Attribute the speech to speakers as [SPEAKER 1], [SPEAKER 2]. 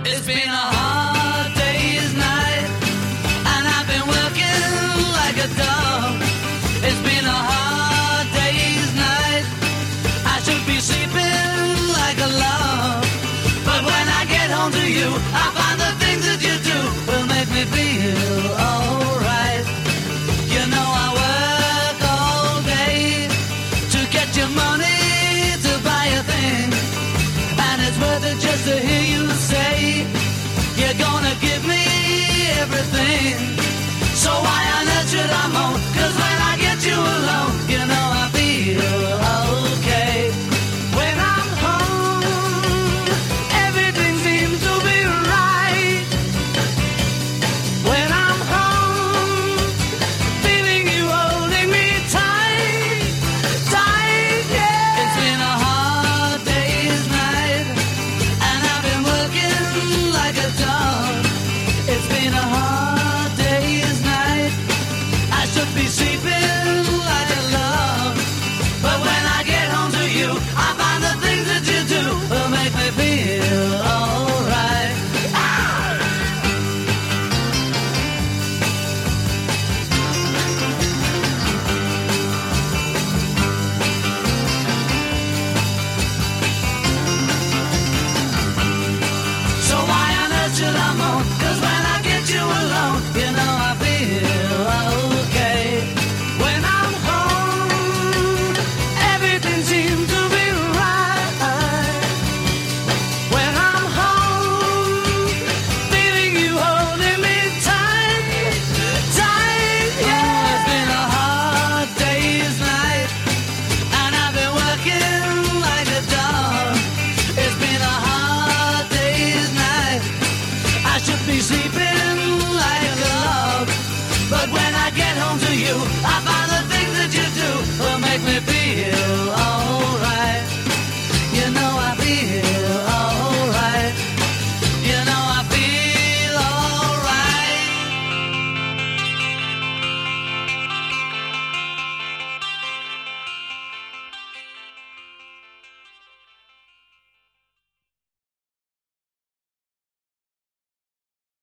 [SPEAKER 1] It's been a hard day's night, and I've been working like a dog. It's been a hard day's night, I should be sleeping like a log. But when I get home to you, I find the things that you do will make me feel alright. You know I work all day to get your money to buy a thing, and it's worth it just to hear you say you're gonna give me everything. So why on earth should I moan? 'Cause when I get you alone,